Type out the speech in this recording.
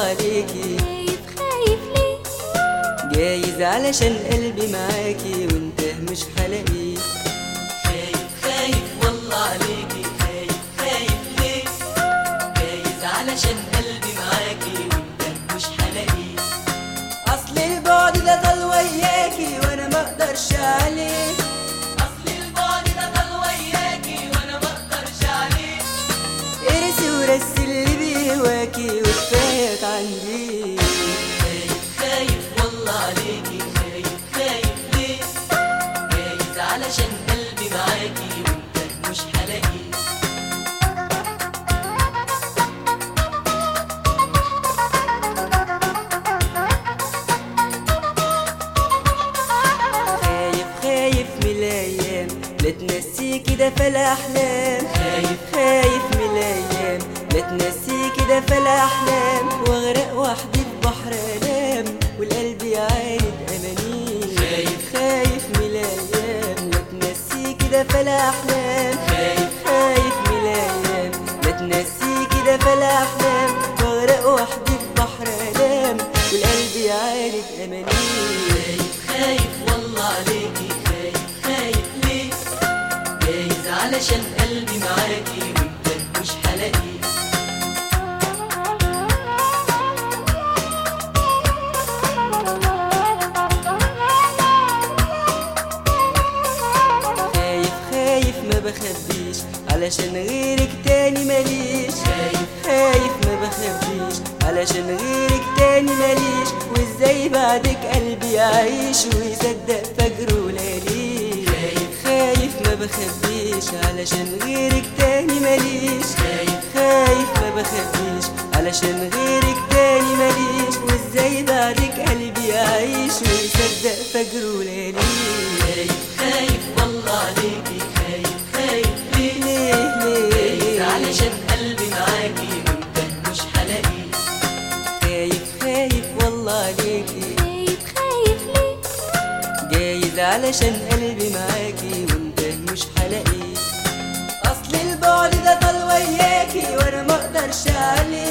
عليكي. خايف خايف ليه؟ جايز علشان قلبي معاكي وانت مش حلاقيه. خايف خايف والله عليكي، خايف خايف ليه؟ جايز علشان قلبي معاكي وانت مش حلاقيه. اصل البعد ده طال وياكي وانا مقدرش عليه. اصل البعد ده طال وياكي وانا مقدرش عليه. ارسي ورسي اللي بيهواكي وكفاية عندي. خايف خايف والله عليكي، خايف خايف ليه؟ جايز علشان قلبي معاكي وانت مش حلاقيه. خايف خايف من الايام لا تنسيكي ده في الاحلام. خايف خايف من الايام لا تنسيكي ده في الاحلام. واغرق وحدي في بحر الام والقلب يعاند امانيه. خايف خايف من الايام لا تنسيكي ده في الاحلام. خايف خايف من الايام لا تنسيكي ده في الاحلام. واغرق وحدي في بحر الام والقلب يعاند امانيه. خايف والله عليكي، خايف خايف ليه؟ جايز علشان قلبي معاكي وانت مش حلاقيه. خايف خايف ما بخبيش علشان غيرك تاني ماليش. خايف خايف ما بخبيش علشان غيرك تاني ماليش. وازاي بعدك قلبي يعيش ويصدق فجر وليالي. خايف خايف ما بخبيش علشان غيرك تاني ماليش. خايف خايف ما بخبيش علشان غيرك تاني ماليش. وازاي بعدك قلبي يعيش ويصدق فجر وليالي. خايف خايف والله عليكي، خايف خايف ليه؟ ليه جايز علشان قلبي معاكي وانت مش حلاقيه. خايف خايف والله عليكي. خايف خايف ليه؟ جايز علشان قلبي معاكي وانت مش حلاقيه. اصل البعد ده طال وياكي وانا مقدرش عليه.